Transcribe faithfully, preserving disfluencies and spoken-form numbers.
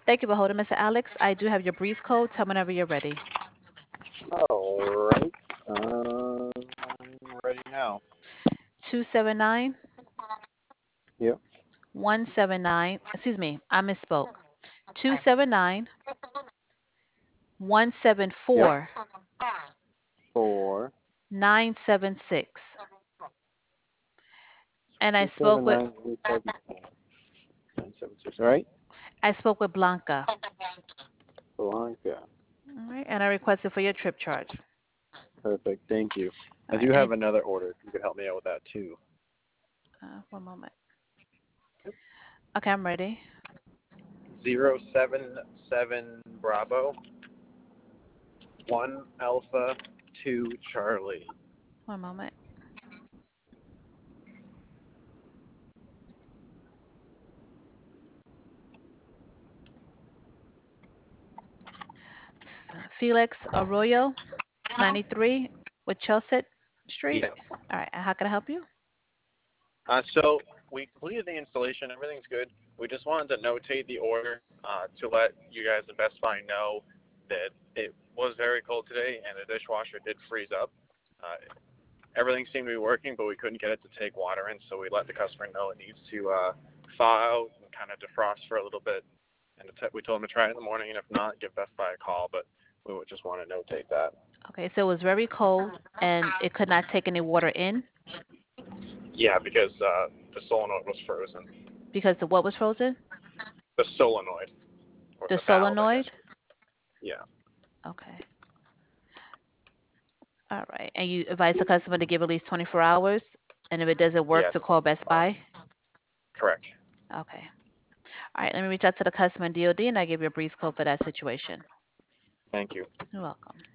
Thank you for holding, Mister Alex. I do have your breeze code. Tell me whenever you're ready. All right. Um, I'm ready now. Two seven nine Yep. one seven nine. Excuse me, I misspoke. Two seven nine one seven Yep. four Four. nine seven six. And I Two spoke seven with nine three seven nine seven six. All right. I spoke with Blanca. Blanca. All right, and I requested for your trip charge. Perfect. Thank you. All I right, do any, have another order. If you could help me out with that too. uh, one moment. Okay, I'm ready. Zero seven seven Bravo. One Alpha. Two Charlie. One moment. Felix Arroyo, ninety-three with Chelsea Street. Yes. All right, how can I help you? Uh, so we completed the installation. Everything's good. We just wanted to notate the order uh, to let you guys at Best Buy know that it was very cold today and the dishwasher did freeze up. Uh, everything seemed to be working, but we couldn't get it to take water in, so we let the customer know it needs to uh, thaw out and kind of defrost for a little bit. And we told them to try it in the morning, and if not, give Best Buy a call. But we would just want to notate that. Okay, so it was very cold and it could not take any water in Yeah, because uh, the solenoid was frozen. because the what was frozen? The solenoid, or The the valve, I solenoid? guess. Yeah. Okay. All right. And you advise the customer to give at least twenty-four hours, and if it doesn't work, Yes. to call Best Buy? Correct. Okay. All right, let me reach out to the customer in D O D, and I give you a brief code for that situation. Thank you. You're welcome.